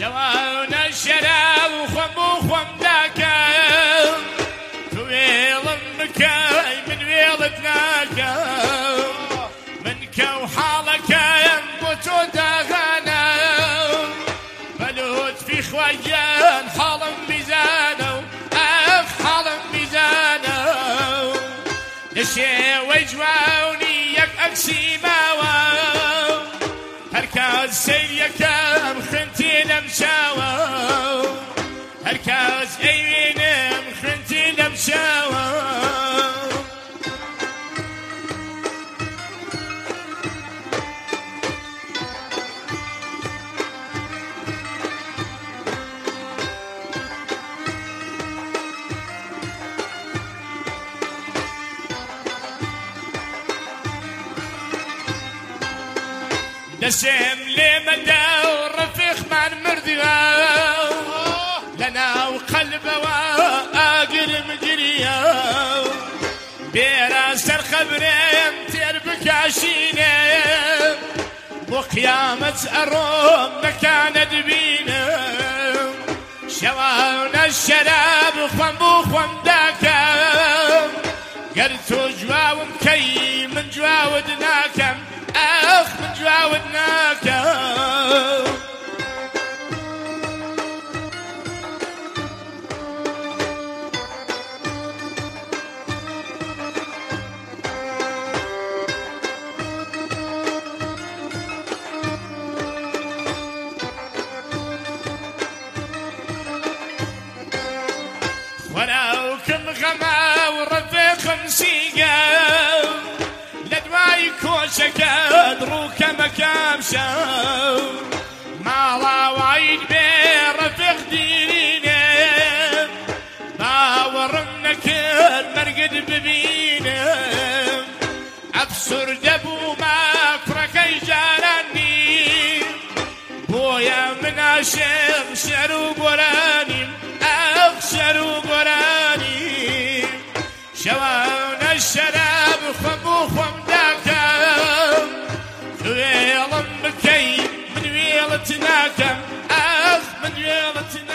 شوانا الشراب وخم داكم تويل مكاي من ويلتناكم منك وحالك ينبتو داغانا بلوت في خويان حالم ميزانو حالم ميزانو نشي وجواوني يك أكسي ماواو هركاز سيريكم خنتي نمشاواو هركاز ايوينم خنتي نمشاواو دسم لمدى ورفيق من مردغاو لنا وقلبه واقر مجرياو براس الخبرين تربك عشينه وقيامة الروم مكان دبينه شوانا الشراب خم داكم قرتو جواو مكي من جواودناكم من جواودناكم وراوكم غما ورفيق مسيقا لدواي كوشك ادروك مكام شاو ما راوعيد برفيق ديرينا باورنك المرقد ببينا ابصر دبو ما كركي جاراني بويا من عشق شرو قراني شرو قراني شوانا الشراب خم داكم ويلم بكي من ويلتناكم من ويلتناكم